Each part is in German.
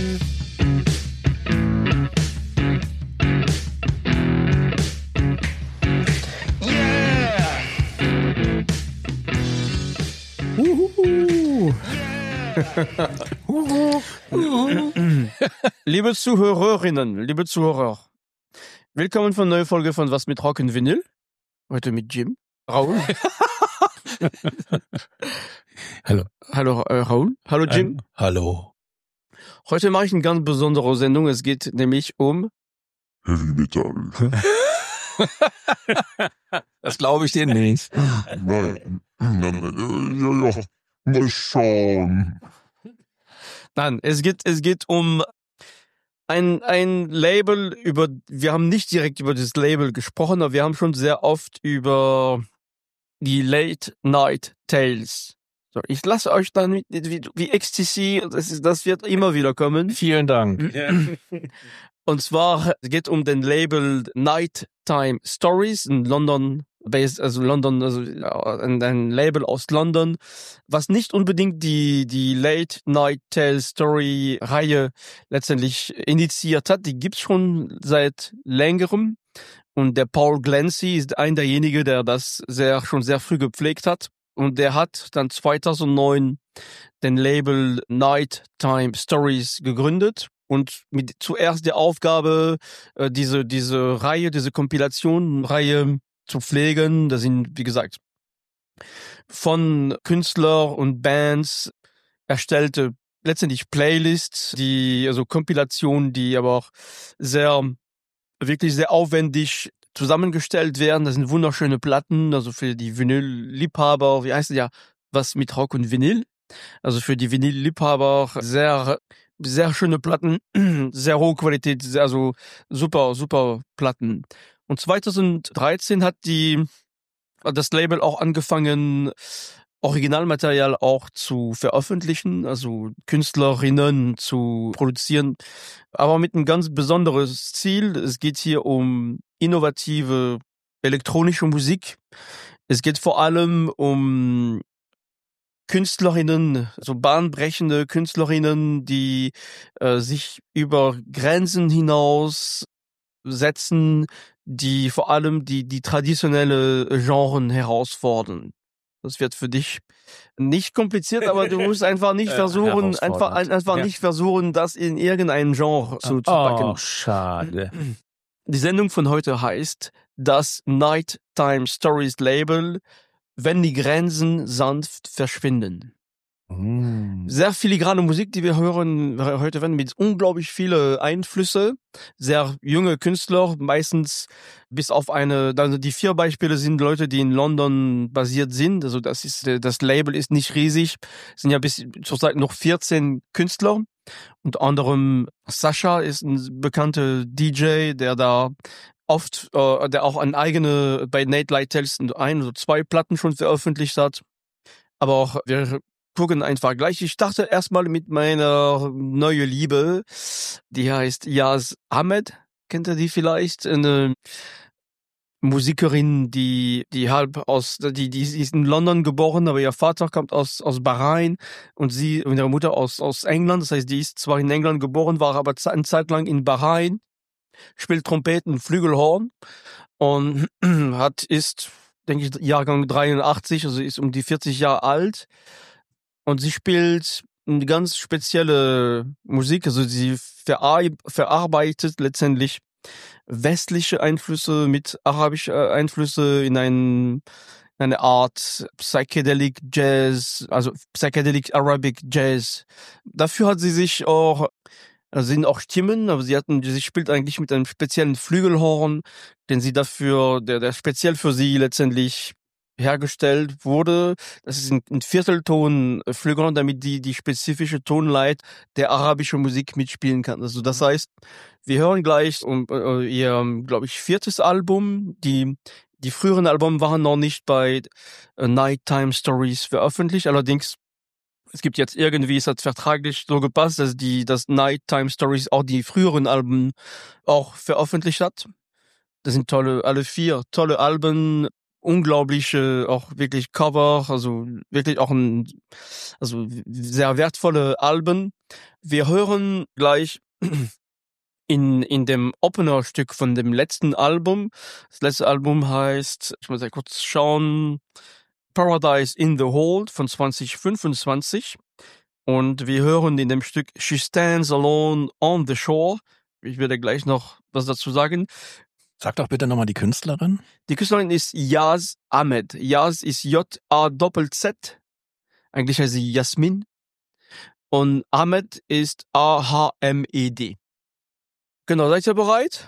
Liebe Zuhörerinnen, liebe Zuhörer, willkommen von neue Folge von Was mit Rock und Vinyl. Heute mit Jim, Raoul. Hallo. Hallo Raoul. Hallo Jim. Hallo. Heute mache ich eine ganz besondere Sendung. Es geht nämlich um Heavy Metal. Das glaube ich dir nicht. Nein. Ja. Mal schauen. Nein, es geht um ein Label, wir haben nicht direkt über das Label gesprochen, aber wir haben schon sehr oft über die Late Night Tales. So, ich lasse euch dann wie Ecstasy, das wird immer wieder kommen. Vielen Dank. Und zwar es geht um den Label Nighttime Stories in London, ein Label aus London, was nicht unbedingt die Late Night Tales Story Reihe letztendlich initiiert hat. Die gibt's schon seit längerem. Und der Paul Glancy ist einer derjenigen, der das schon sehr früh gepflegt hat. Und der hat dann 2009 den Label Nighttime Stories gegründet. Und mit zuerst der Aufgabe, diese Reihe, diese Kompilation-Reihe zu pflegen. Das sind, wie gesagt, von Künstler und Bands erstellte letztendlich Playlists, also Kompilationen, die aber auch wirklich sehr aufwendig zusammengestellt werden. Das sind wunderschöne Platten, also für die Vinyl-Liebhaber, wie heißt es ja, was mit Rock und Vinyl? Also für die Vinyl-Liebhaber sehr, sehr schöne Platten, sehr hohe Qualität, also super Platten. Und 2013 hat das Label auch angefangen, Originalmaterial auch zu veröffentlichen, also Künstlerinnen zu produzieren, aber mit einem ganz besonderen Ziel. Es geht hier um innovative elektronische Musik. Es geht vor allem um Künstlerinnen, so bahnbrechende Künstlerinnen, die sich über Grenzen hinaus setzen, die vor allem die traditionelle Genren herausfordern. Das wird für dich nicht kompliziert, aber du musst einfach nicht versuchen, nicht versuchen, das in irgendein Genre zu packen. Oh, schade. Die Sendung von heute heißt das Nighttime Stories Label, wenn die Grenzen sanft verschwinden. Sehr filigrane Musik, die wir hören heute mit unglaublich viele Einflüsse. Sehr junge Künstler, meistens bis auf also die 4 Beispiele sind Leute, die in London basiert sind. Also das Label ist nicht riesig. Es sind ja bis zurzeit noch 14 Künstler. Unter anderem Sascha ist ein bekannter DJ, der da oft, der auch bei Nate Light Tales 1 oder 2 Platten schon veröffentlicht hat. Aber auch wir gucken einfach gleich. Ich starte erstmal mit meiner neuen Liebe. Die heißt Yaz Ahmed. Kennt ihr die vielleicht? Eine Musikerin, die ist in London geboren, aber ihr Vater kommt aus Bahrain und ihre Mutter aus England. Das heißt, die ist zwar in England geboren, war aber eine Zeit lang in Bahrain, spielt Trompeten, Flügelhorn und ist, denke ich, Jahrgang 83, also ist um die 40 Jahre alt. Und sie spielt eine ganz spezielle Musik, also sie verarbeitet letztendlich westliche Einflüsse mit arabischen Einflüsse in eine Art Psychedelic Jazz, also Psychedelic Arabic Jazz. Dafür hat sie sich auch, sind auch Stimmen, aber sie spielt eigentlich mit einem speziellen Flügelhorn, den sie der speziell für sie letztendlich hergestellt wurde. Das ist ein Viertelton Flügelhorn, damit die spezifische Tonleit der arabischen Musik mitspielen kann. Also das heißt, wir hören gleich ihr, glaube ich, 4. Album. Die früheren Alben waren noch nicht bei Nighttime Stories veröffentlicht. Allerdings, es gibt jetzt irgendwie, es hat vertraglich so gepasst, dass das Nighttime Stories auch die früheren Alben auch veröffentlicht hat. Das sind alle 4 tolle Alben. unglaubliche, auch wirklich Cover, also wirklich auch also sehr wertvolle Alben. Wir hören gleich in dem Opener-Stück von dem letzten Album. Das letzte Album heißt, ich muss ja kurz schauen, Paradise in the Hold von 2025. Und wir hören in dem Stück She Stands Alone on the Shore. Ich werde gleich noch was dazu sagen. Sag doch bitte nochmal die Künstlerin. Die Künstlerin ist Yaz Ahmed. Yaz ist J-A-Z-Z. Eigentlich heißt sie Jasmin. Und Ahmed ist A-H-M-E-D. Genau, seid ihr bereit?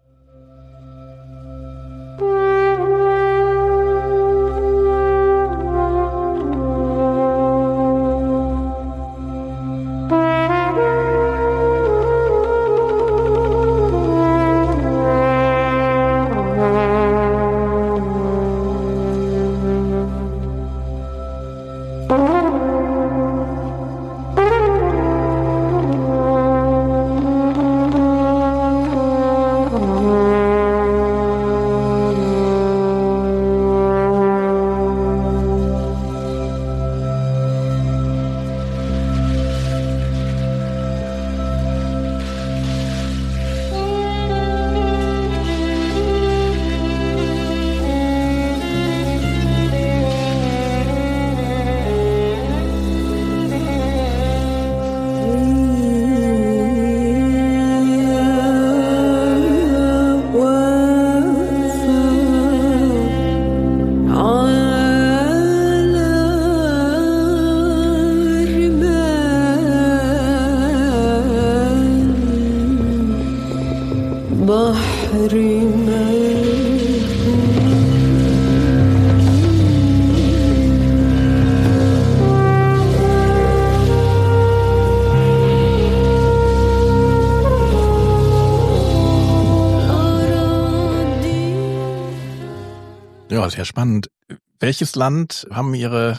Ja, sehr spannend. Welches Land haben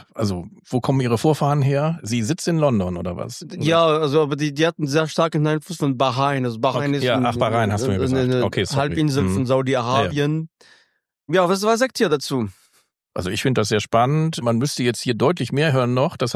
wo kommen Ihre Vorfahren her? Sie sitzen in London oder was? Ja, also aber die hatten sehr starken Einfluss von Bahrain. Also Bahrain ist Bahrain hast du mir gesagt. eine Okay, sorry. Halbinsel von Saudi-Arabien. Ja, was sagt ihr dazu? Also ich finde das sehr spannend. Man müsste jetzt hier deutlich mehr hören noch. Das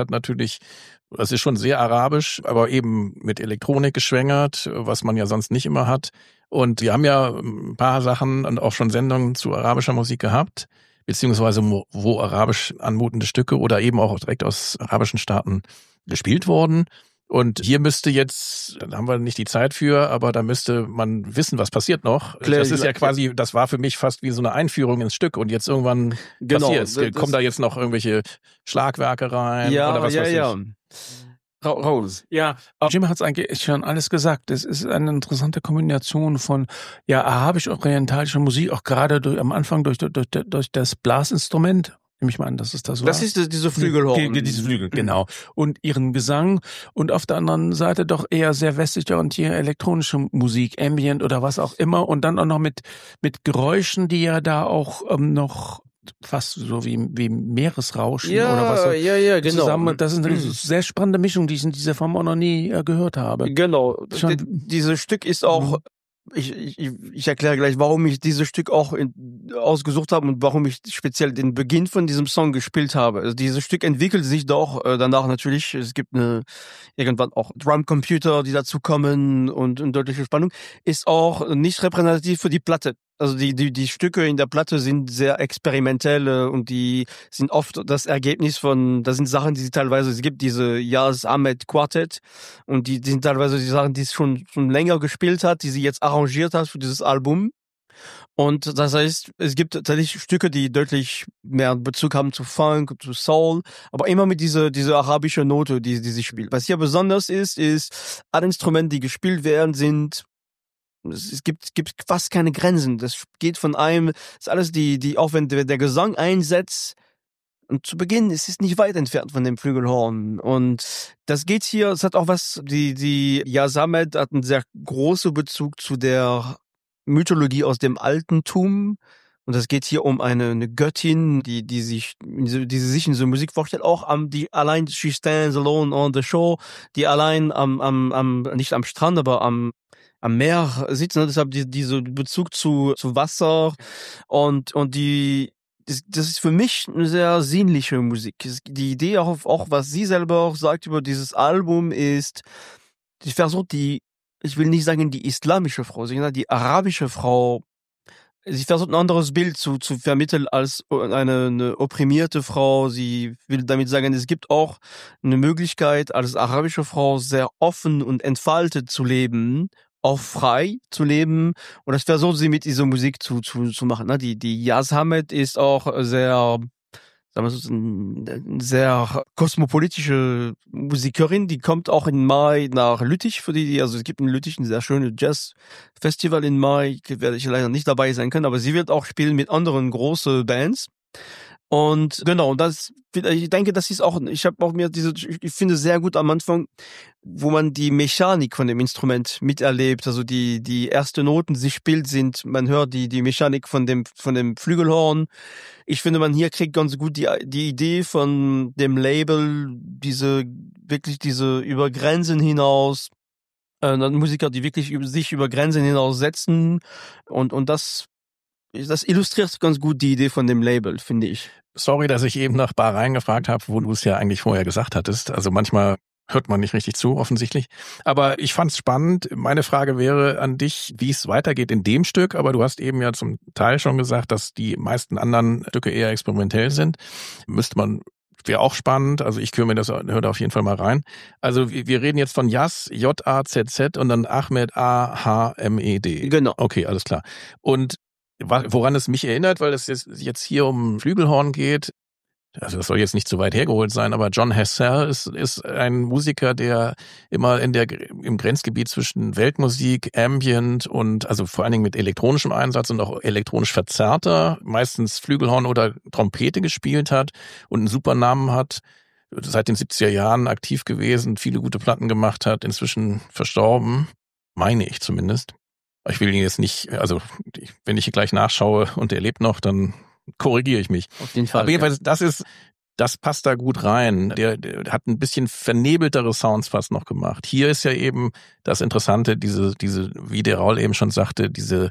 ist schon sehr arabisch, aber eben mit Elektronik geschwängert, was man ja sonst nicht immer hat. Und wir haben ja ein paar Sachen und auch schon Sendungen zu arabischer Musik gehabt, beziehungsweise wo arabisch anmutende Stücke oder eben auch direkt aus arabischen Staaten gespielt wurden. Und hier müsste jetzt, da haben wir nicht die Zeit für, aber da müsste man wissen, was passiert noch. Das ist ja quasi, das war für mich fast wie so eine Einführung ins Stück und jetzt irgendwann passiert es. Kommen da jetzt noch irgendwelche Schlagwerke rein oder was weiß ich? Raus. Ja, Jim hat es eigentlich schon alles gesagt. Es ist eine interessante Kombination von arabisch-orientalischer Musik, auch gerade am Anfang durch das Blasinstrument. Nehme ich mal an, dass es das war. Das ist diese Flügelhorn. Diese Flügel, genau. Und ihren Gesang und auf der anderen Seite doch eher sehr westlich orientierte elektronische Musik, Ambient oder was auch immer und dann auch noch mit Geräuschen, die ja da auch noch fast so wie Meeresrauschen oder was so. Ja, genau. Zusammen. Das ist eine sehr spannende Mischung, die ich in dieser Form auch noch nie gehört habe. Genau. Dieses Stück ist auch, ich erkläre gleich, warum ich dieses Stück auch ausgesucht habe und warum ich speziell den Beginn von diesem Song gespielt habe. Also dieses Stück entwickelt sich doch danach natürlich. Es gibt irgendwann auch Drumcomputer, die dazu kommen und deutliche Spannung. Ist auch nicht repräsentativ für die Platte. Also die Stücke in der Platte sind sehr experimentell und die sind oft das Ergebnis das sind Sachen, es gibt diese Yaz Ahmed Quartet und die sind teilweise die Sachen, die es schon länger gespielt hat, die sie jetzt arrangiert hat für dieses Album. Und das heißt, es gibt tatsächlich Stücke, die deutlich mehr Bezug haben zu Funk, zu Soul, aber immer mit diese arabische Note, die sie spielt. Was hier besonders ist, alle Instrumente, die gespielt werden, sind es gibt fast keine Grenzen. Das geht von ist alles auch wenn der Gesang einsetzt, und zu Beginn, es ist nicht weit entfernt von dem Flügelhorn. Und das geht hier, es hat auch was, die Yaz Ahmed hat einen sehr großen Bezug zu der Mythologie aus dem Altentum. Und es geht hier um eine Göttin, die sich in dieser Musik vorstellt, auch die allein She Stands Alone on the Shore, die allein nicht am Strand, aber am Meer sitzt, ne? Deshalb dieser Bezug zu Wasser und die das ist für mich eine sehr sinnliche Musik. Die Idee auch was sie selber auch sagt über dieses Album ist, sie versucht ich will nicht sagen die islamische Frau, sondern die arabische Frau. Sie versucht ein anderes Bild zu vermitteln als eine opprimierte Frau. Sie will damit sagen, es gibt auch eine Möglichkeit, als arabische Frau sehr offen und entfaltet zu leben, auch frei zu leben. Und das versucht sie mit dieser Musik zu machen. Ne? Die Yas Hamed ist auch sehr, sagen wir so, eine sehr kosmopolitische Musikerin, die kommt auch im Mai nach Lüttich also es gibt in Lüttich ein sehr schönes Jazz-Festival im Mai, werde ich leider nicht dabei sein können, aber sie wird auch spielen mit anderen großen Bands. Und genau, ich denke, das ist auch, ich finde sehr gut am Anfang, wo man die Mechanik von dem Instrument miterlebt, also die ersten Noten, sie spielt, man hört die Mechanik von dem Flügelhorn. Ich finde, man hier kriegt ganz gut die Idee von dem Label, diese über Grenzen hinaus, Musiker, die wirklich sich über Grenzen hinaus setzen und das illustriert ganz gut die Idee von dem Label, finde ich. Sorry, dass ich eben nach Bahrain gefragt habe, wo du es ja eigentlich vorher gesagt hattest. Also manchmal hört man nicht richtig zu, offensichtlich. Aber ich fand es spannend. Meine Frage wäre an dich, wie es weitergeht in dem Stück. Aber du hast eben ja zum Teil schon gesagt, dass die meisten anderen Stücke eher experimentell sind. Wäre auch spannend. Also ich höre da auf jeden Fall mal rein. Also wir reden jetzt von Yas, J-A-Z-Z und dann Ahmed, A-H-M-E-D. Genau. Okay, alles klar. Und woran es mich erinnert, weil es jetzt hier um Flügelhorn geht, also das soll jetzt nicht zu weit hergeholt sein, aber Jon Hassell ist ein Musiker, der immer im Grenzgebiet zwischen Weltmusik, Ambient und also vor allen Dingen mit elektronischem Einsatz und auch elektronisch verzerrter, meistens Flügelhorn oder Trompete gespielt hat und einen super Namen hat, seit den 70er Jahren aktiv gewesen, viele gute Platten gemacht hat, inzwischen verstorben, meine ich zumindest. Ich will ihn jetzt nicht, also wenn ich hier gleich nachschaue und er lebt noch, dann korrigiere ich mich. Auf jeden Fall. Aber jedenfalls, das passt da gut rein. Der hat ein bisschen vernebeltere Sounds fast noch gemacht. Hier ist ja eben das Interessante, diese, wie der Raul eben schon sagte,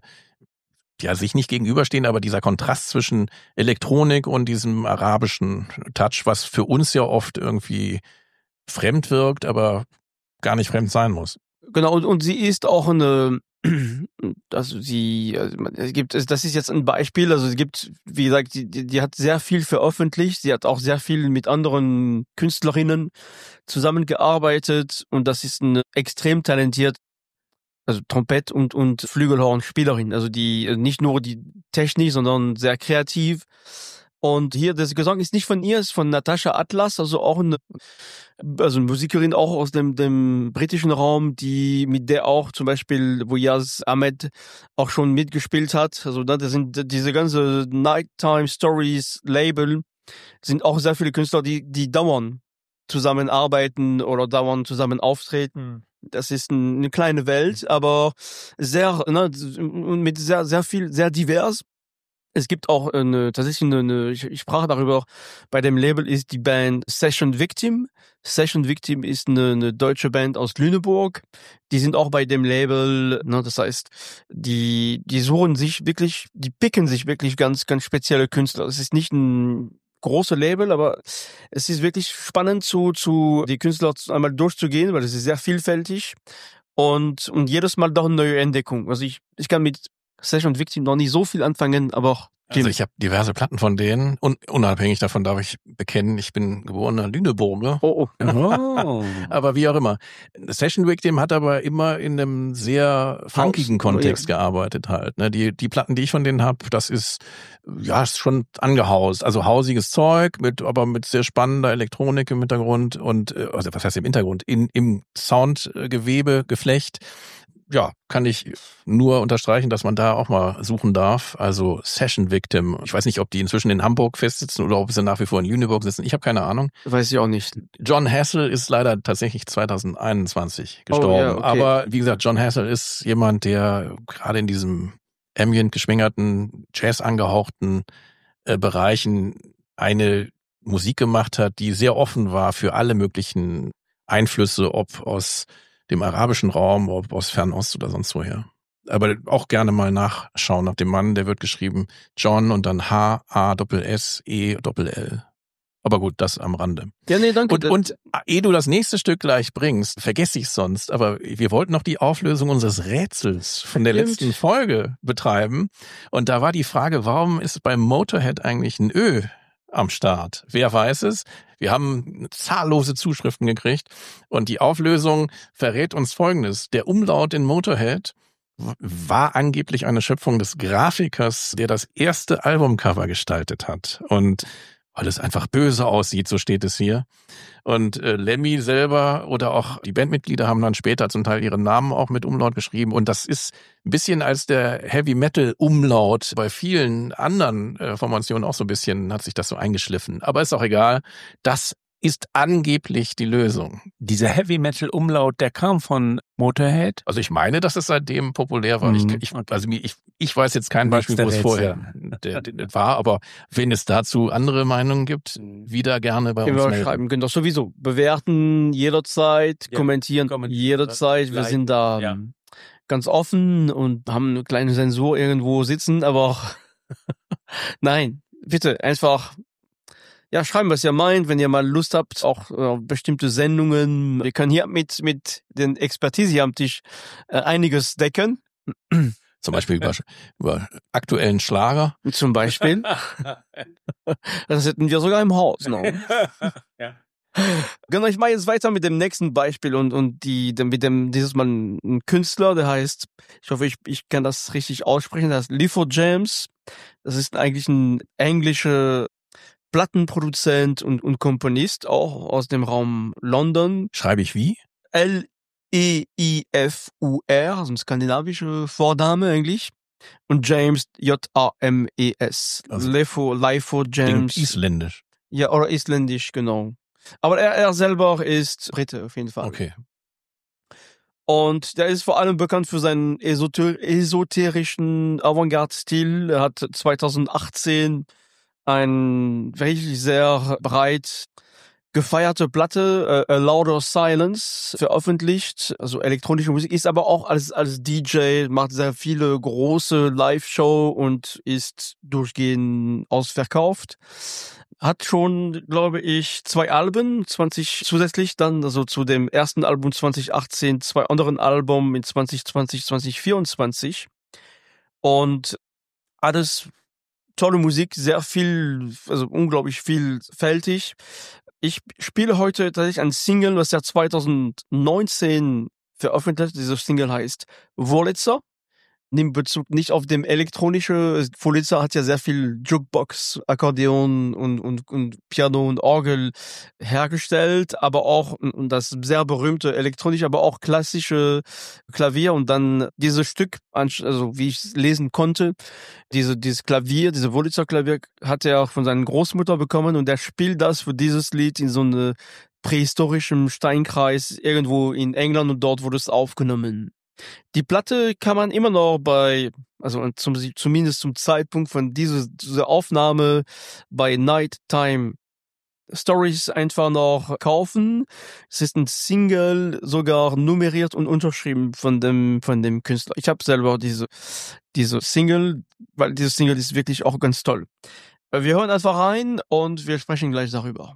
sich nicht gegenüberstehen, aber dieser Kontrast zwischen Elektronik und diesem arabischen Touch, was für uns ja oft irgendwie fremd wirkt, aber gar nicht fremd sein muss. Genau, und sie ist auch das ist jetzt ein Beispiel, also es gibt, wie gesagt, die hat sehr viel veröffentlicht, sie hat auch sehr viel mit anderen Künstlerinnen zusammengearbeitet und das ist eine extrem talentiert, also Trompet- und Flügelhornspielerin, also die nicht nur die Technik, sondern sehr kreativ. Und hier, das Gesang ist nicht von ihr, ist von Natasha Atlas, also auch eine Musikerin auch aus dem britischen Raum, mit der auch zum Beispiel, wo Yas Ahmed auch schon mitgespielt hat. Also das sind diese ganze Nighttime Stories Label, sind auch sehr viele Künstler, die dauernd zusammenarbeiten oder dauernd zusammen auftreten. Das ist eine kleine Welt, aber mit sehr, sehr viel, sehr divers. Es gibt auch ich sprach darüber, bei dem Label ist die Band Session Victim. Session Victim ist eine deutsche Band aus Lüneburg. Die sind auch bei dem Label, das heißt, die suchen sich wirklich, die picken sich wirklich ganz, ganz spezielle Künstler. Es ist nicht ein großes Label, aber es ist wirklich spannend die Künstler einmal durchzugehen, weil es ist sehr vielfältig und jedes Mal doch eine neue Entdeckung. Also ich kann mit Session Victim noch nicht so viel anfangen, aber auch also ich habe diverse Platten von denen und unabhängig davon darf ich bekennen, ich bin geborener Lüneburger. Oh. Aber wie auch immer. Session Victim hat aber immer in einem sehr funkigen Kontext gearbeitet halt. Ne? Die Platten, die ich von denen habe, das ist schon angehaust. Also hausiges Zeug, aber mit sehr spannender Elektronik im Hintergrund und, also was heißt im Hintergrund? Im Soundgewebe, Geflecht. Ja, kann ich nur unterstreichen, dass man da auch mal suchen darf. Also Session Victim. Ich weiß nicht, ob die inzwischen in Hamburg festsitzen oder ob sie nach wie vor in Lüneburg sitzen. Ich habe keine Ahnung. Weiß ich auch nicht. Jon Hassell ist leider tatsächlich 2021 gestorben. Ja, okay. Aber wie gesagt, Jon Hassell ist jemand, der gerade in diesem ambient geschwängerten, Jazz angehauchten Bereichen eine Musik gemacht hat, die sehr offen war für alle möglichen Einflüsse, ob aus dem arabischen Raum, ob aus Fernost oder sonst woher. Aber auch gerne mal nachschauen nach dem Mann, der wird geschrieben John und dann H-A-S-S-E-L-L. Aber gut, das am Rande. Ja, nee, danke. Und ehe du das nächste Stück gleich bringst, vergesse ich sonst, aber wir wollten noch die Auflösung unseres Rätsels von der letzten Folge betreiben. Und da war die Frage, warum ist beim Motorhead eigentlich ein Ö am Start? Wer weiß es? Wir haben zahllose Zuschriften gekriegt und die Auflösung verrät uns Folgendes. Der Umlaut in Motorhead war angeblich eine Schöpfung des Grafikers, der das erste Albumcover gestaltet hat. Und weil es einfach böse aussieht, so steht es hier. Und Lemmy selber oder auch die Bandmitglieder haben dann später zum Teil ihren Namen auch mit Umlaut geschrieben. Und das ist ein bisschen als der Heavy-Metal-Umlaut bei vielen anderen Formationen auch so ein bisschen, hat sich das so eingeschliffen. Aber ist auch egal. Das ist angeblich die Lösung. Dieser Heavy-Metal-Umlaut, der kam von Motorhead? Also ich meine, dass es seitdem populär war. Ich weiß jetzt kein Beispiel, wo es vorher der war, aber wenn es dazu andere Meinungen gibt, wieder gerne bei uns melden. Schreiben können doch sowieso. Bewerten jederzeit, kommentieren jederzeit. Wir sind da ganz offen und haben eine kleine Sensor irgendwo sitzen, aber auch nein, bitte einfach schreiben, was ihr meint, wenn ihr mal Lust habt, auch bestimmte Sendungen. Wir können hier mit den Expertise hier am Tisch einiges decken. Zum Beispiel über aktuellen Schlager. Zum Beispiel. Das hätten wir sogar im Haus noch. Ja. Genau, ich mache jetzt weiter mit dem nächsten Beispiel und dieses Mal ein Künstler, der heißt, ich hoffe, ich kann das richtig aussprechen, das heißt Clifford James. Das ist eigentlich ein englischer Plattenproduzent und Komponist, auch aus dem Raum London. Schreibe ich wie? L-E-I-F-U-R, also ein skandinavischer Vorname eigentlich. Und James, J-A-M-E-S. Also Clifford James. Isländisch. Ja, oder isländisch, genau. Aber er selber ist Brite auf jeden Fall. Okay. Und der ist vor allem bekannt für seinen esoterischen Avantgarde-Stil. Er hat 2018 ein wirklich sehr breit gefeierte Platte, A Louder Silence, veröffentlicht. Also elektronische Musik, ist aber auch als DJ, macht sehr viele große Live-Show und ist durchgehend ausverkauft. Hat schon, glaube ich, 2 Alben, 20 zusätzlich dann, also zu dem ersten Album 2018, 2 anderen Alben in 2020, 2024. Und alles tolle Musik, sehr viel, also unglaublich vielfältig. Ich spiele heute tatsächlich ein Single, was ja 2019 veröffentlicht. Diese Single heißt Wurlitzer. Nimmt Bezug nicht auf dem elektronische. Wurlitzer hat ja sehr viel Jukebox, Akkordeon und Piano und Orgel hergestellt, aber auch, und das sehr berühmte elektronische, aber auch klassische Klavier. Und dann dieses Stück, also wie ich lesen konnte, dieses Klavier, diese Wurlitzer Klavier hat er auch von seiner Großmutter bekommen und er spielt das für dieses Lied in so einem prähistorischen Steinkreis irgendwo in England und dort wurde es aufgenommen. Die Platte kann man immer noch zumindest zum Zeitpunkt von dieser Aufnahme bei Nighttime Stories einfach noch kaufen. Es ist ein Single, sogar nummeriert und unterschrieben von dem Künstler. Ich habe selber diese Single, weil diese Single ist wirklich auch ganz toll. Wir hören einfach rein und wir sprechen gleich darüber.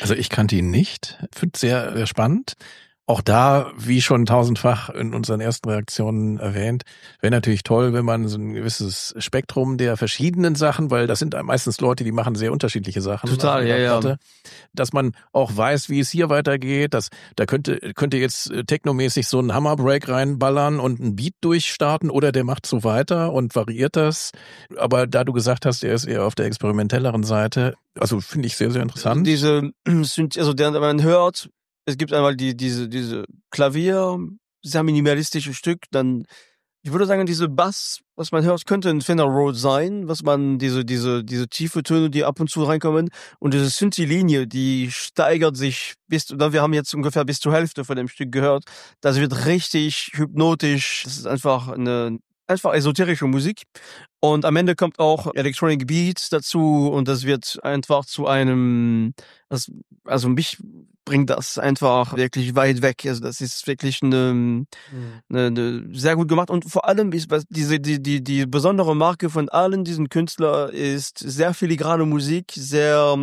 Also ich kannte ihn nicht. Finde es sehr, sehr spannend. Auch da, wie schon tausendfach in unseren ersten Reaktionen erwähnt, wäre natürlich toll, wenn man so ein gewisses Spektrum der verschiedenen Sachen, weil das sind meistens Leute, die machen sehr unterschiedliche Sachen. Total, ja. Dass man auch weiß, wie es hier weitergeht. Da könnte jetzt technomäßig so ein Hammerbreak reinballern und ein Beat durchstarten oder der macht so weiter und variiert das. Aber da du gesagt hast, er ist eher auf der experimentelleren Seite, also finde ich sehr, sehr interessant. Man hört, es gibt einmal diese Klavier, sehr minimalistische Stück, dann, ich würde sagen, diese Bass, was man hört, könnte ein Fender Rhodes sein, was man, diese tiefe Töne, die ab und zu reinkommen, und diese Synthi-Linie, die steigert sich wir haben jetzt ungefähr bis zur Hälfte von dem Stück gehört, das wird richtig hypnotisch, das ist einfach esoterische Musik. Und am Ende kommt auch Electronic Beats dazu und das wird einfach zu einem, also mich bringt das einfach wirklich weit weg. Also das ist wirklich eine sehr gut gemacht, und vor allem ist die besondere Marke von allen diesen Künstlern ist sehr filigrane Musik, sehr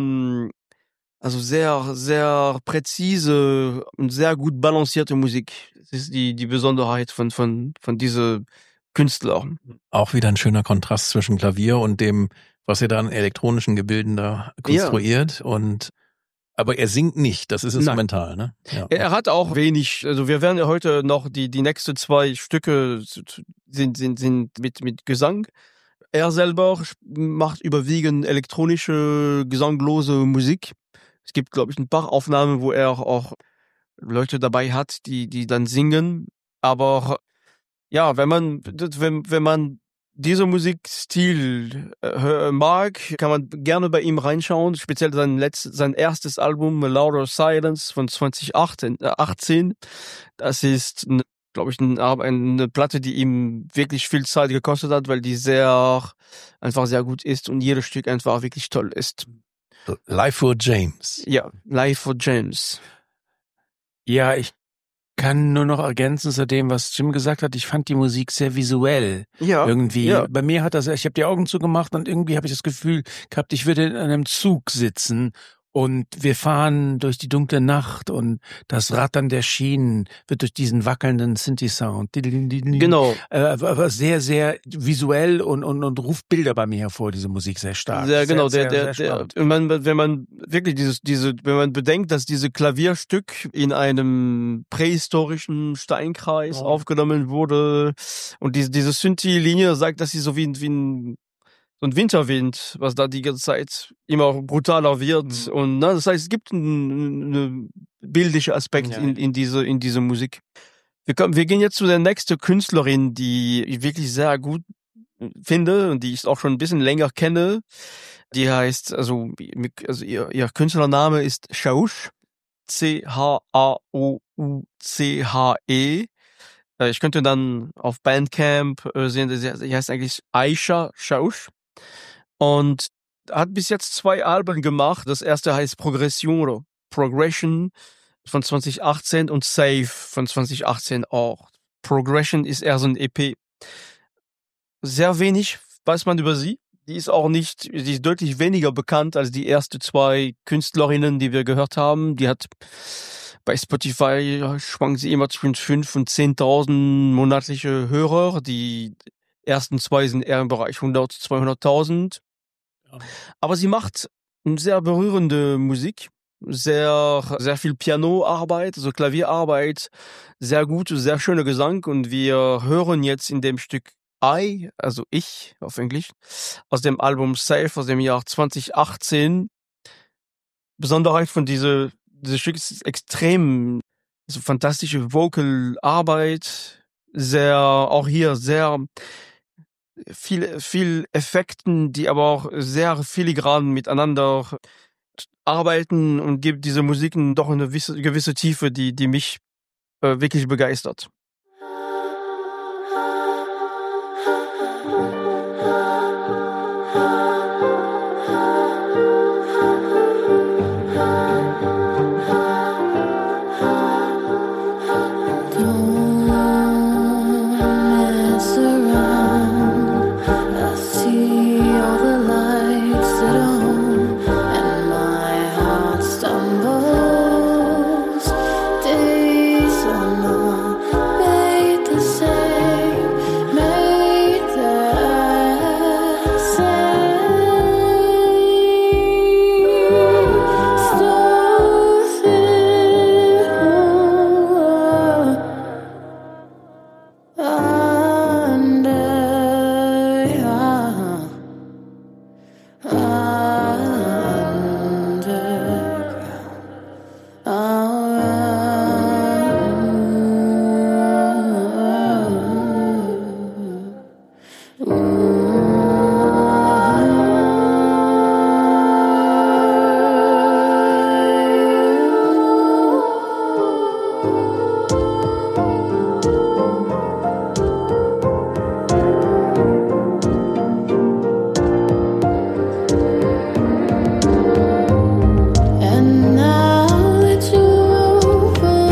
sehr präzise und sehr gut balancierte Musik. Das ist die Besonderheit von diese Künstler. Auch wieder ein schöner Kontrast zwischen Klavier und dem, was er da an elektronischen Gebilden da konstruiert. Ja. Aber er singt nicht, das ist instrumental, ne? Ja. Er hat auch wenig, also wir werden ja heute noch die nächsten 2 Stücke sind mit Gesang. Er selber macht überwiegend elektronische, gesanglose Musik. Es gibt, glaube ich, ein paar Aufnahmen, wo er auch Leute dabei hat, die dann singen. Aber ja, wenn man diese Musikstil mag, kann man gerne bei ihm reinschauen. Speziell sein erstes Album, A Louder Silence von 2018. Das ist, glaube ich, eine Platte, die ihm wirklich viel Zeit gekostet hat, weil die einfach sehr gut ist und jedes Stück einfach wirklich toll ist. Live for James. Ja, Live for James. Ja, ich kann nur noch ergänzen zu dem, was Jim gesagt hat. Ich fand die Musik sehr visuell. Ja. Irgendwie. Ja. Bei mir ich habe die Augen zugemacht und irgendwie habe ich das Gefühl gehabt, ich würde in einem Zug sitzen und wir fahren durch die dunkle Nacht und das Rattern der Schienen wird durch diesen wackelnden Synthi-Sound. Genau. Aber sehr, sehr visuell und ruft Bilder bei mir hervor, diese Musik sehr stark. Sehr genau. Wenn man wirklich wenn man bedenkt, dass diese Klavierstück in einem prähistorischen Steinkreis aufgenommen wurde und diese Synthi-Linie sagt, dass sie so wie ein Winterwind, was da die ganze Zeit immer brutaler wird. Und das heißt, es gibt einen bildlichen Aspekt in diese Musik. Wir gehen jetzt zu der nächsten Künstlerin, die ich wirklich sehr gut finde und die ich auch schon ein bisschen länger kenne. Die heißt, also ihr Künstlername ist Chaouche. Chaouche. Ich könnte dann auf Bandcamp sehen, sie heißt eigentlich Aisha Chaouche. Und hat bis jetzt 2 Alben gemacht. Das erste heißt Progression von 2018 und Safe von 2018 auch. Progression ist eher so ein EP. Sehr wenig weiß man über sie. Die ist deutlich weniger bekannt als die ersten 2 Künstlerinnen, die wir gehört haben. Die hat bei Spotify schwankt sie immer zwischen 5.000 und 10.000 monatliche Hörer. Die ersten 2 sind eher im Bereich 100.000, 200.000. Aber sie macht sehr berührende Musik, sehr, sehr viel Pianoarbeit, also Klavierarbeit, sehr gute, sehr schöner Gesang, und wir hören jetzt in dem Stück I, also ich auf Englisch, aus dem Album Safe aus dem Jahr 2018. Besonderheit von dieses Stück ist extrem, so fantastische Vocalarbeit, auch hier sehr viel Effekten, die aber auch sehr filigran miteinander arbeiten, und gibt diese Musiken doch eine gewisse Tiefe, die mich wirklich begeistert. Stumble And now it's over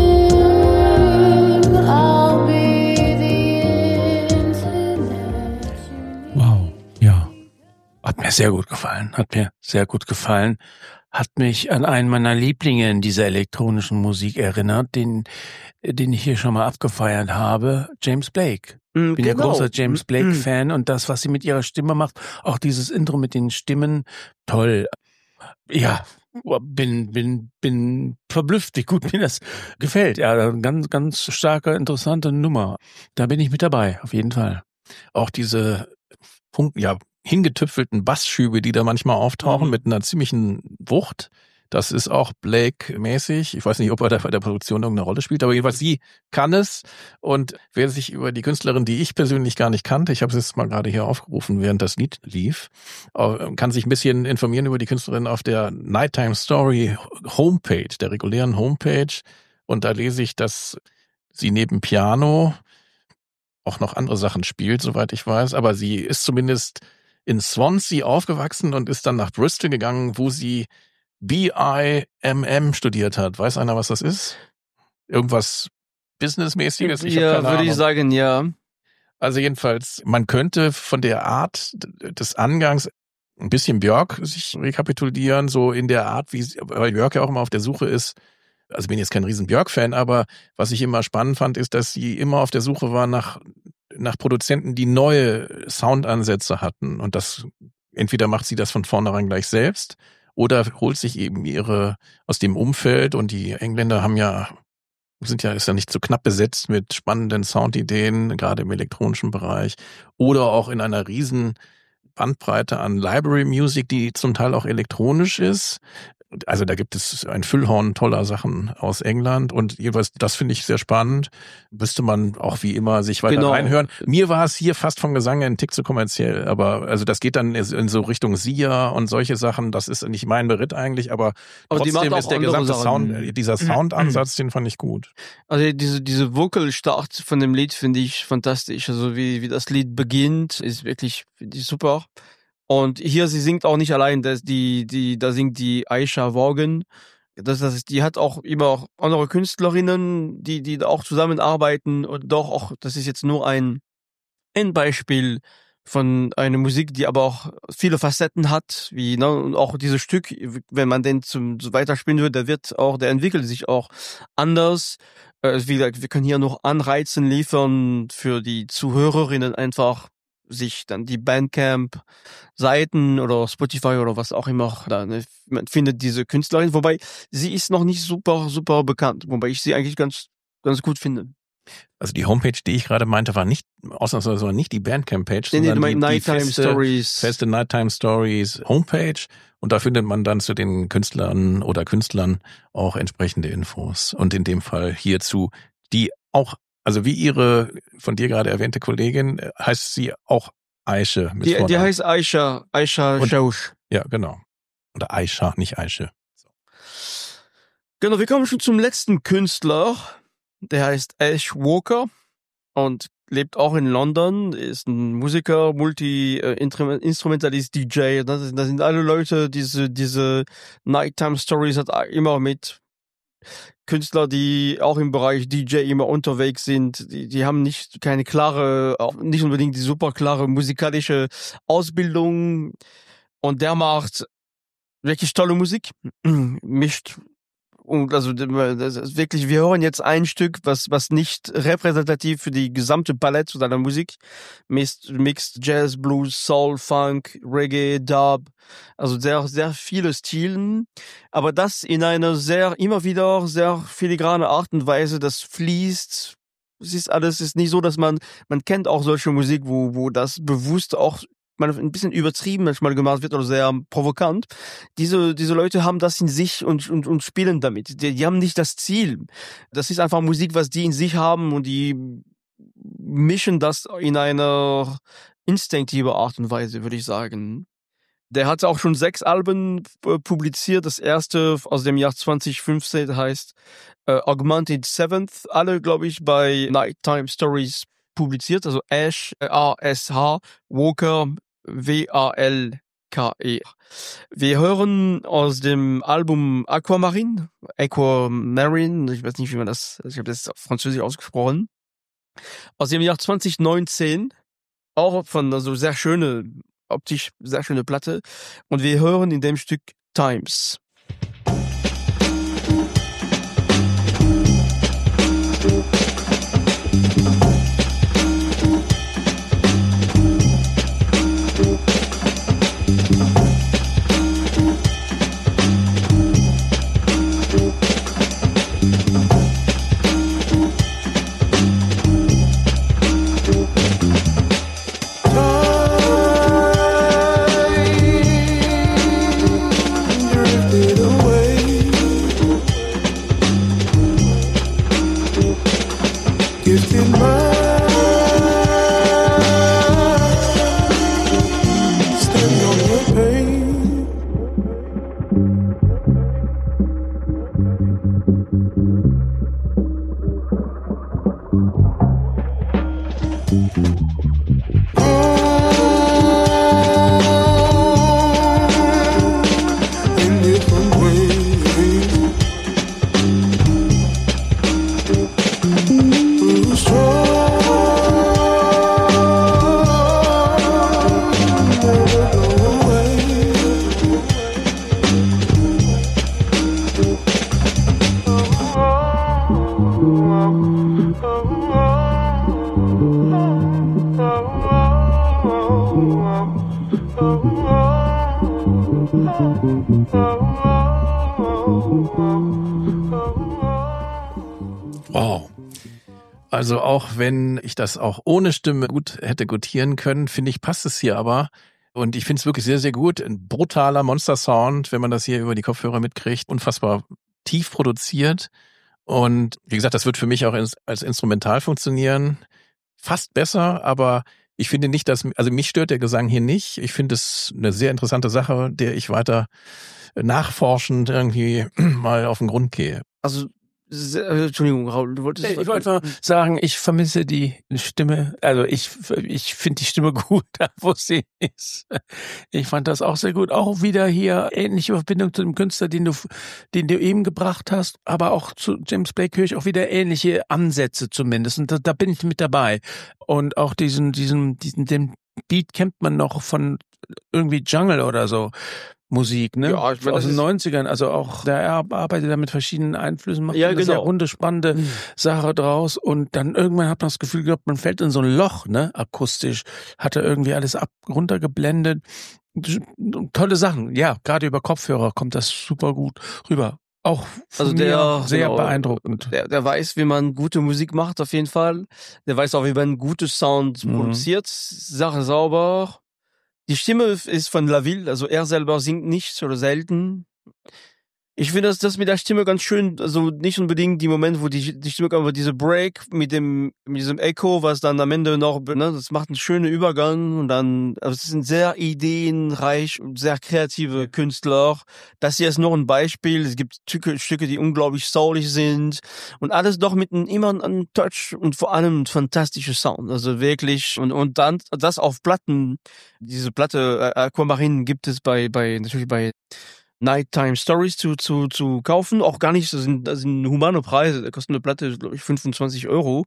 him, I'll be the internet. Wow, ja. Hat mir sehr gut gefallen. Hat mich an einen meiner Lieblinge in dieser elektronischen Musik erinnert, den ich hier schon mal abgefeiert habe, James Blake. Bin ja großer James Blake-Fan und das, was sie mit ihrer Stimme macht, auch dieses Intro mit den Stimmen, toll. Ja, bin verblüfft, wie gut mir das gefällt. Ja, ganz, ganz starke, interessante Nummer. Da bin ich mit dabei, auf jeden Fall. Auch diese hingetüpfelten Bassschübe, die da manchmal auftauchen mit einer ziemlichen Wucht. Das ist auch Blake-mäßig. Ich weiß nicht, ob er da bei der Produktion irgendeine Rolle spielt, aber jedenfalls sie kann es. Und wer sich über die Künstlerin, die ich persönlich gar nicht kannte, ich habe es jetzt mal gerade hier aufgerufen, während das Lied lief, kann sich ein bisschen informieren über die Künstlerin auf der Nighttime Story Homepage, der regulären Homepage. Und da lese ich, dass sie neben Piano auch noch andere Sachen spielt, soweit ich weiß. Aber sie ist zumindest in Swansea aufgewachsen und ist dann nach Bristol gegangen, wo sie BIMM studiert hat. Weiß einer, was das ist? Irgendwas Businessmäßiges? Ja, würde ich sagen, ja. Also jedenfalls, man könnte von der Art des Angangs ein bisschen Björk sich rekapitulieren, so in der Art, weil Björk ja auch immer auf der Suche ist. Also bin jetzt kein riesen Björk-Fan, aber was ich immer spannend fand, ist, dass sie immer auf der Suche war nach Produzenten, die neue Soundansätze hatten. Und das, entweder macht sie das von vornherein gleich selbst oder holt sich eben ihre aus dem Umfeld, und die Engländer ist ja nicht so knapp besetzt mit spannenden Soundideen, gerade im elektronischen Bereich, oder auch in einer riesen Bandbreite an Library Music, die zum Teil auch elektronisch ist. Also da gibt es ein Füllhorn toller Sachen aus England, und jeweils, das finde ich sehr spannend. Müsste man auch wie immer sich weiter reinhören. Mir war es hier fast vom Gesang ein Tick zu kommerziell, aber also das geht dann in so Richtung Sia und solche Sachen. Das ist nicht mein Beritt eigentlich, aber trotzdem ist der gesamte Sound, dieser Soundansatz, den fand ich gut. Also diese Vocal-Start von dem Lied finde ich fantastisch. Also wie das Lied beginnt, ist wirklich super. Und hier, sie singt auch nicht allein, da singt die Aisha Vaughan. Die hat auch immer andere Künstlerinnen, die da auch zusammenarbeiten, und doch auch, das ist jetzt nur ein Beispiel von einer Musik, die aber auch viele Facetten hat, und auch dieses Stück, wenn man den so weiterspielen will, der entwickelt sich auch anders. Wie gesagt, wir können hier noch Anreizen liefern für die Zuhörerinnen, einfach sich dann die Bandcamp-Seiten oder Spotify oder was auch immer, man findet diese Künstlerin, wobei sie ist noch nicht super, super bekannt, wobei ich sie eigentlich ganz, ganz gut finde. Also die Homepage, die ich gerade meinte, war ausnahmsweise nicht die Bandcamp-Page, sondern die feste Nighttime Stories Homepage, und da findet man dann zu den Künstlern oder Künstlern auch entsprechende Infos, und in dem Fall hierzu, die auch, also wie ihre von dir gerade erwähnte Kollegin, heißt sie auch Aisha. Die heißt Aisha Shaush. Ja, genau. Oder Aisha, nicht Aisha. So. Genau, wir kommen schon zum letzten Künstler. Der heißt Ash Walker und lebt auch in London, ist ein Musiker, Multi-Instrumentalist, DJ. Das sind alle Leute, diese Nighttime Stories hat immer mit Künstler, die auch im Bereich DJ immer unterwegs sind. Die haben nicht unbedingt die super klare musikalische Ausbildung, und der macht wirklich tolle Musik, mischt. Und also das ist wirklich, wir hören jetzt ein Stück, was nicht repräsentativ für die gesamte Palette seiner Musik mixt Jazz, Blues, Soul, Funk, Reggae, Dub, also sehr, sehr viele Stilen, aber das in einer immer wieder sehr filigrane Art und Weise, das fließt. Es ist nicht so, dass man kennt auch solche Musik, wo das bewusst auch manchmal ein bisschen übertrieben manchmal gemacht wird oder sehr provokant. Diese Leute haben das in sich und spielen damit. Die haben nicht das Ziel. Das ist einfach Musik, was die in sich haben und die mischen das in einer instinktive Art und Weise, würde ich sagen. Der hat auch schon 6 Alben publiziert. Das erste aus dem Jahr 2015 heißt Augmented Seventh. Alle, glaube ich, bei Nighttime Stories publiziert. Also Ash, A-S-H, Walker, W-A-L-K-E. Wir hören aus dem Album Aquamarine, ich weiß nicht, wie man das, ich habe das auf Französisch ausgesprochen, aus dem Jahr 2019, auch von, also sehr schöne, optisch sehr schöne Platte. Und wir hören in dem Stück Times. Wow. Also auch wenn ich das auch ohne Stimme gut hätte gutieren können, finde ich, passt es hier aber. Und ich finde es wirklich sehr, sehr gut. Ein brutaler Monster-Sound, wenn man das hier über die Kopfhörer mitkriegt. Unfassbar tief produziert. Und wie gesagt, das wird für mich auch als Instrumental funktionieren. Fast besser, aber ich finde nicht, also mich stört der Gesang hier nicht. Ich finde es eine sehr interessante Sache, der ich weiter nachforschend irgendwie mal auf den Grund gehe. Also, Entschuldigung, Raul, du wolltest... Ich wollte mal sagen, ich vermisse die Stimme, also ich finde die Stimme gut, da wo sie ist. Ich fand das auch sehr gut. Auch wieder hier ähnliche Verbindung zu dem Künstler, den du eben gebracht hast, aber auch zu James Blake höre ich auch wieder ähnliche Ansätze zumindest. Und da bin ich mit dabei. Und auch den Beat kennt man noch von irgendwie Jungle oder so. Musik, ne? Ja, ich meine, aus den 90ern, also auch, der arbeitet da mit verschiedenen Einflüssen, macht ja, eine genau. sehr runde, spannende Sache draus und dann irgendwann hat man das Gefühl gehabt, man fällt in so ein Loch, ne? Akustisch, hat er irgendwie alles runtergeblendet. Tolle Sachen, ja, gerade über Kopfhörer kommt das super gut rüber. Auch von mir sehr beeindruckend. Der weiß, wie man gute Musik macht, auf jeden Fall. Der weiß auch, wie man gute Sound produziert. Sache sauber. Die Stimme ist von Laville, also er selber singt nicht oder selten. Ich finde das mit der Stimme ganz schön, also nicht unbedingt die Moment, wo die Stimme kommt, aber diese Break mit diesem Echo, was dann am Ende noch, ne, das macht einen schönen Übergang und dann, also es sind sehr ideenreich und sehr kreative Künstler. Das hier ist noch ein Beispiel. Es gibt Stücke, die unglaublich soulig sind und alles doch mit immer einem Touch und vor allem ein fantastischer Sound. Also wirklich, und dann das auf Platten. Diese Platte Aquamarine gibt es natürlich bei Nighttime Stories zu kaufen, auch gar nicht, das sind humane Preise, da kostet eine Platte, glaube ich, 25 €.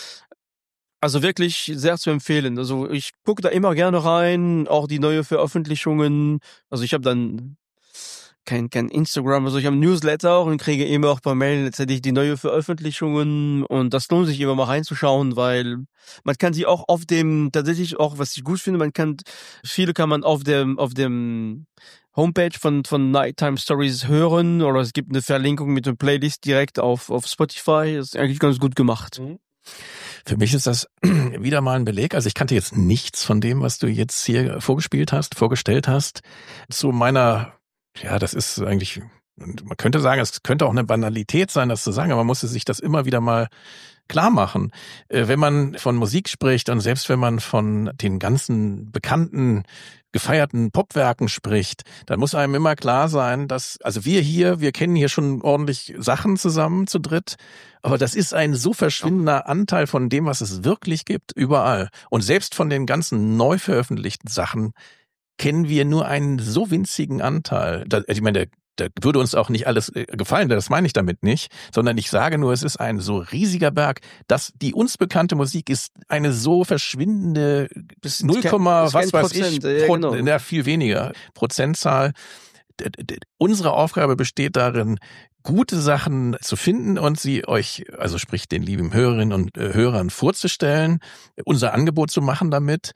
Also wirklich sehr zu empfehlen. Also ich gucke da immer gerne rein, auch die neue Veröffentlichungen. Also ich habe dann kein Instagram, also ich habe ein Newsletter und kriege immer auch per Mail letztendlich die neue Veröffentlichungen und das lohnt sich immer mal reinzuschauen, weil man kann sie auch tatsächlich auch, was ich gut finde, viele kann man auf dem Homepage von Nighttime Stories hören oder es gibt eine Verlinkung mit einer Playlist direkt auf Spotify. Das ist eigentlich ganz gut gemacht. Für mich ist das wieder mal ein Beleg. Also ich kannte jetzt nichts von dem, was du jetzt hier vorgestellt hast. Zu meiner, ja, das ist eigentlich, man könnte sagen, es könnte auch eine Banalität sein, das zu sagen, aber man muss sich das immer wieder mal klar machen. Wenn man von Musik spricht und selbst wenn man von den ganzen bekannten, gefeierten Popwerken spricht, dann muss einem immer klar sein, dass, also wir kennen hier schon ordentlich Sachen zusammen zu dritt, aber das ist ein so verschwindender Anteil von dem, was es wirklich gibt, überall. Und selbst von den ganzen neu veröffentlichten Sachen kennen wir nur einen so winzigen Anteil. Ich meine, da würde uns auch nicht alles gefallen, das meine ich damit nicht, sondern ich sage nur, es ist ein so riesiger Berg, dass die uns bekannte Musik ist eine so verschwindende 0, was weiß ich, genau. Viel weniger Prozentzahl. Unsere Aufgabe besteht darin, gute Sachen zu finden und sie euch, also sprich den lieben Hörerinnen und Hörern vorzustellen, unser Angebot zu machen damit,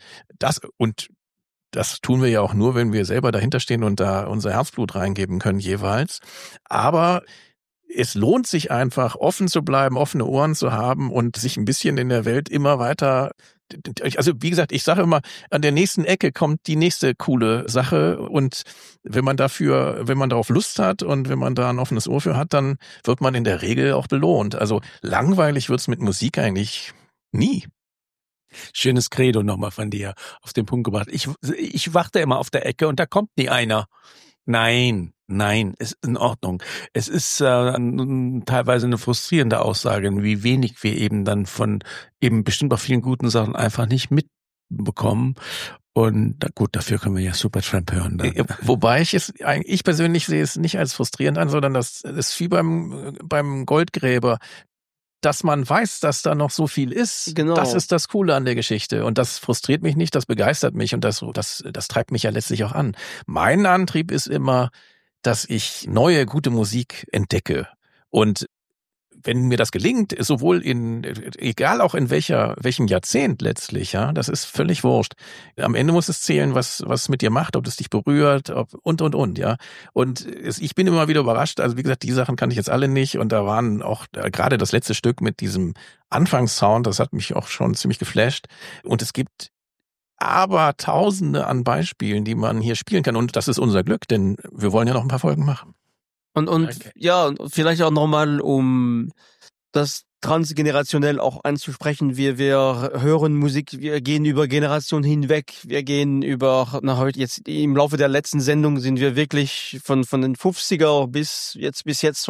das tun wir ja auch nur, wenn wir selber dahinter stehen und da unser Herzblut reingeben können jeweils. Aber es lohnt sich einfach, offen zu bleiben, offene Ohren zu haben und sich ein bisschen in der Welt immer weiter, also wie gesagt, ich sage immer, an der nächsten Ecke kommt die nächste coole Sache und wenn man darauf Lust hat und wenn man da ein offenes Ohr für hat, dann wird man in der Regel auch belohnt. Also langweilig wird's mit Musik eigentlich nie. Schönes Credo nochmal von dir auf den Punkt gebracht. Ich warte immer auf der Ecke und da kommt nie einer. Nein, ist in Ordnung. Es ist teilweise eine frustrierende Aussage, wie wenig wir eben dann von eben bestimmt auch vielen guten Sachen einfach nicht mitbekommen. Und gut, dafür können wir ja Supertramp hören. Dann. Wobei ich persönlich sehe es nicht als frustrierend an, sondern das ist wie beim Goldgräber. Dass man weiß, dass da noch so viel ist, genau. Das ist das Coole an der Geschichte. Und das frustriert mich nicht, das begeistert mich und das treibt mich ja letztlich auch an. Mein Antrieb ist immer, dass ich neue, gute Musik entdecke. Und wenn mir das gelingt, sowohl egal auch in welchem Jahrzehnt letztlich, ja, das ist völlig wurscht. Am Ende muss es zählen, was mit dir macht, ob es dich berührt, und, ja. Und ich bin immer wieder überrascht, also wie gesagt, die Sachen kannte ich jetzt alle nicht und da waren auch gerade das letzte Stück mit diesem Anfangssound, das hat mich auch schon ziemlich geflasht. Und es gibt aber Tausende an Beispielen, die man hier spielen kann und das ist unser Glück, denn wir wollen ja noch ein paar Folgen machen. Und okay. Ja, vielleicht auch nochmal, um das transgenerationell auch anzusprechen. Wir hören Musik, wir gehen über Generationen hinweg, wir gehen über, heute jetzt im Laufe der letzten Sendung sind wir wirklich von den 50er bis jetzt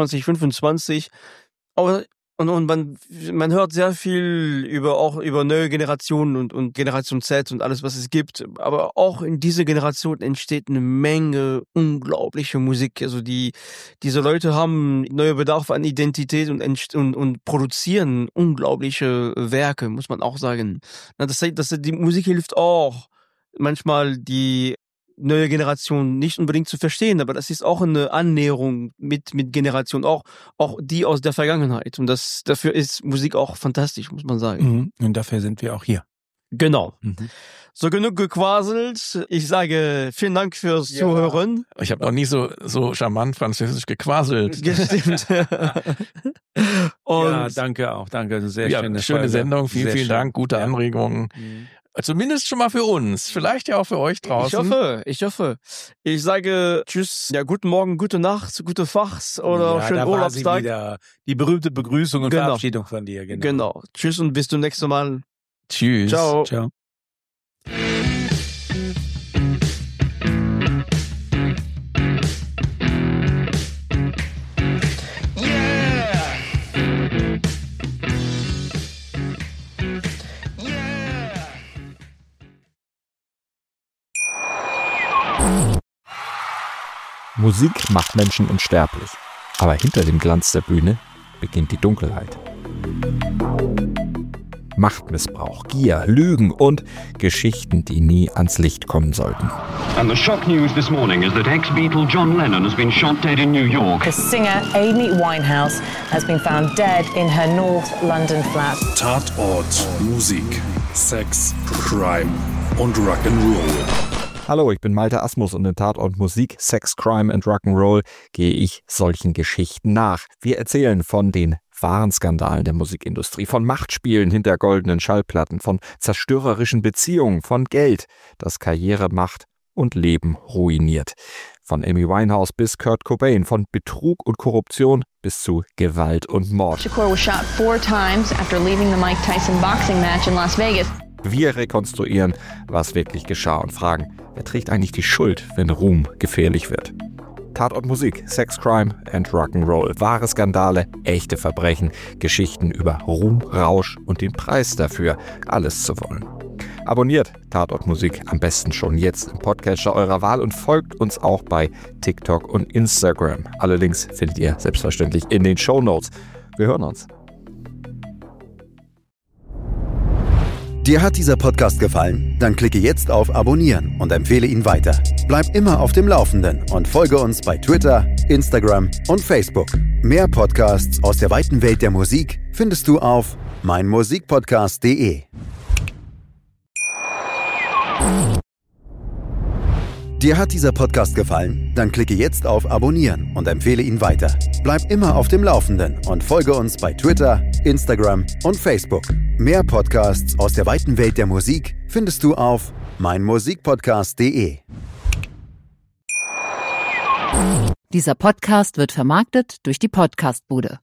2025. Aber und man hört sehr viel über neue Generationen und Generation Z und alles, was es gibt. Aber auch in dieser Generation entsteht eine Menge unglaubliche Musik. Also diese Leute haben neue Bedarf an Identität und produzieren unglaubliche Werke, muss man auch sagen. Die Musik hilft auch manchmal die neue Generation nicht unbedingt zu verstehen, aber das ist auch eine Annäherung mit Generation, auch die aus der Vergangenheit. Und dafür ist Musik auch fantastisch, muss man sagen. Und dafür sind wir auch hier. Genau. So, genug gequasselt. Ich sage vielen Dank fürs Zuhören. Ich habe noch nie so charmant französisch gequaselt. Gestimmt. Und ja, danke auch. Danke. Sehr schöne Sendung. Vielen Dank. Gute Anregungen. Zumindest schon mal für uns. Vielleicht ja auch für euch draußen. Ich hoffe. Ich sage tschüss. Ja, guten Morgen, gute Nacht, gute Fachs oder schönen Urlaubstag. Wieder die berühmte Begrüßung und Verabschiedung von dir. Genau. Tschüss und bis zum nächsten Mal. Tschüss. Ciao. Ciao. Musik macht Menschen unsterblich, aber hinter dem Glanz der Bühne beginnt die Dunkelheit. Machtmissbrauch, Gier, Lügen und Geschichten, die nie ans Licht kommen sollten. And the shock news this morning is that ex-Beatle John Lennon has been shot dead in New York. The singer Amy Winehouse has been found dead in her North London flat. Tatort, Musik, Sex, Crime und Rock'n'Roll. Hallo, ich bin Malte Asmus und in Tatort Musik, Sex, Crime and Rock'n'Roll gehe ich solchen Geschichten nach. Wir erzählen von den wahren Skandalen der Musikindustrie, von Machtspielen hinter goldenen Schallplatten, von zerstörerischen Beziehungen, von Geld, das Karriere macht und Leben ruiniert. Von Amy Winehouse bis Kurt Cobain, von Betrug und Korruption bis zu Gewalt und Mord. Shakur was shot 4 times after leaving the Mike Tyson boxing match in Las Vegas. Wir rekonstruieren, was wirklich geschah und fragen, wer trägt eigentlich die Schuld, wenn Ruhm gefährlich wird? Tatort Musik, Sex, Crime and Rock'n'Roll. Wahre Skandale, echte Verbrechen, Geschichten über Ruhm, Rausch und den Preis dafür, alles zu wollen. Abonniert Tatort Musik am besten schon jetzt im Podcatcher eurer Wahl und folgt uns auch bei TikTok und Instagram. Alle Links findet ihr selbstverständlich in den Shownotes. Wir hören uns. Dir hat dieser Podcast gefallen? Dann klicke jetzt auf Abonnieren und empfehle ihn weiter. Bleib immer auf dem Laufenden und folge uns bei Twitter, Instagram und Facebook. Mehr Podcasts aus der weiten Welt der Musik findest du auf meinmusikpodcast.de. Dir hat dieser Podcast gefallen? Dann klicke jetzt auf Abonnieren und empfehle ihn weiter. Bleib immer auf dem Laufenden und folge uns bei Twitter, Instagram und Facebook. Mehr Podcasts aus der weiten Welt der Musik findest du auf meinmusikpodcast.de. Dieser Podcast wird vermarktet durch die Podcastbude.